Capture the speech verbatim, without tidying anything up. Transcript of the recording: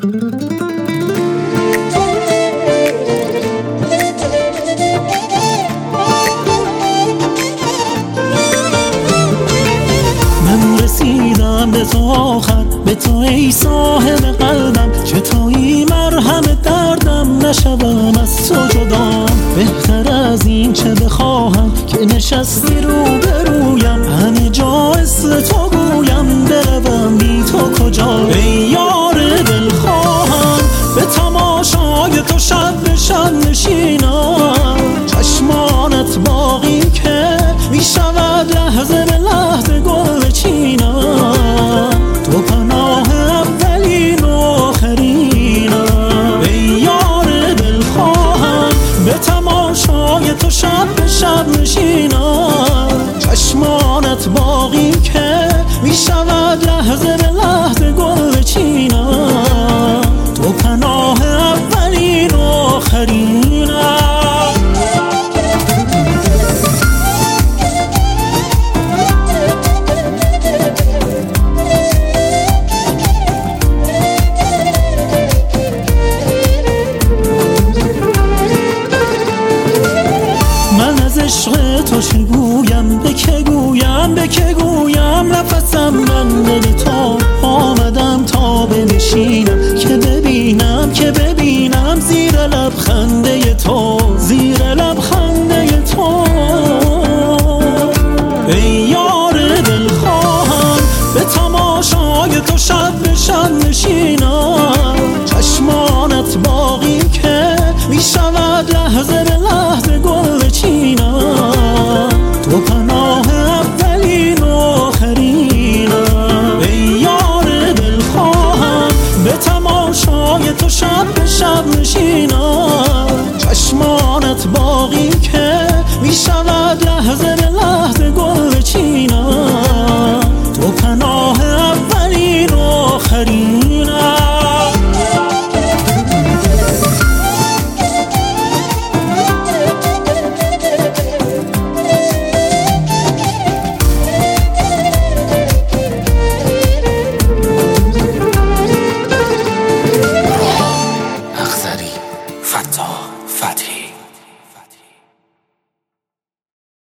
من رسیدم به تو آخر، به تو ای صاحب قلبم، که تویی مرهم دردم، نشوم از تو جدا. بهتر از این چه بخواهم که نشستی رو برویم، همه جا اسم تو گویم، بروم بی تو کجا. ای یار دلخواهم به تماشای تو شب به شب نشینم، چشمانت باقی که می شود لحظه به لحظه گل چینم. تو پناه اولین و آخرینم. ای یار دلخواهم به تماشای تو شب به شب نشینم، چشمانت باقی که می شود لحظه به لحظه گل چینم. تو پناه اولین و آخرینم. عشق تو چه گویم، به که گویم، به که گویم، نفسم بنده به تو آمدم تا بنشینم، که ببینم که ببینم زیر لبخنده تو، زیر لبخنده تو. ای یار دلخواهم به تماشای تو شب به شب نشینم، چشمانت باقی که می شود لحظه به لحظه گل چینم. تو پناه اولین و آخرینم. ای یار دلخواهم به تماشای تو شب به شب نشینم،